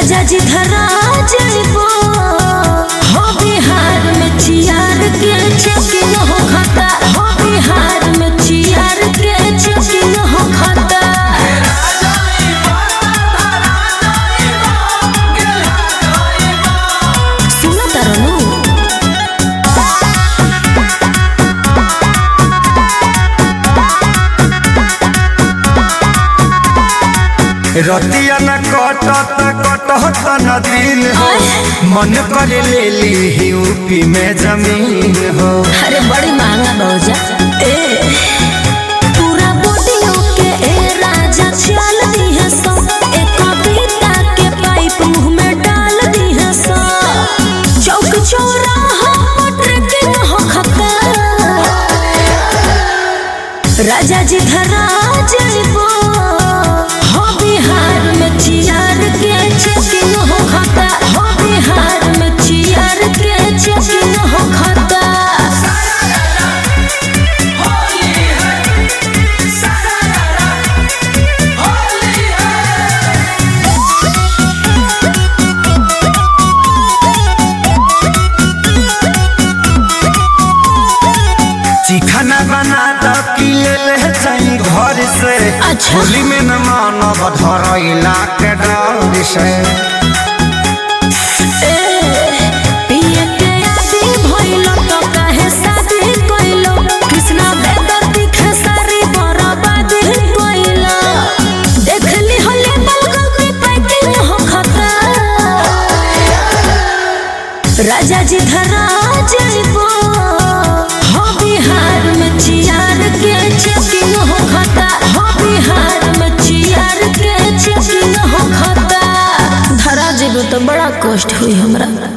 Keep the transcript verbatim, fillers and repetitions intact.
राजा जी धरा जइबो हो बिहार में चियार के चेकिंग हो खाता हो बिहार में चियार के चेकिंग हो खाता सुनो तरनु रतिया न कटत कटत न दिन हो मन कर ले ली यूपी में जमीन हो। अरे बड़ी महंगा भौजा ए पूरा बॉडीओ के ए राजा चल दी है सो एक कविता के पाइप मुंह में डाल दी है सो चौक चौराहा ट्रेकिंग हो खता राजा जी धरा जइबो हो बिहार में चियार के चेकिंग हो खाता हो बिहार में चियार के चेकिंग हो खाता चिखाना बना दो कि ले ले जाई घर से अच्छा। होली में न मानव धरइला के डर से ए पिए के आदि भइलो तो काहे शादी कइलो कृष्णा बेदर्दी खेसारी बराबादी कइलो देखली होले बलगल में पैकिंग हो खाता राजा जी धरा जइबो हो बिहार में चियार के चेकिंग हो खाता हो बिहार में चियार के चेकिंग हो खाता धरा जइबो तो बड़ा कष्ट हुई हमरा।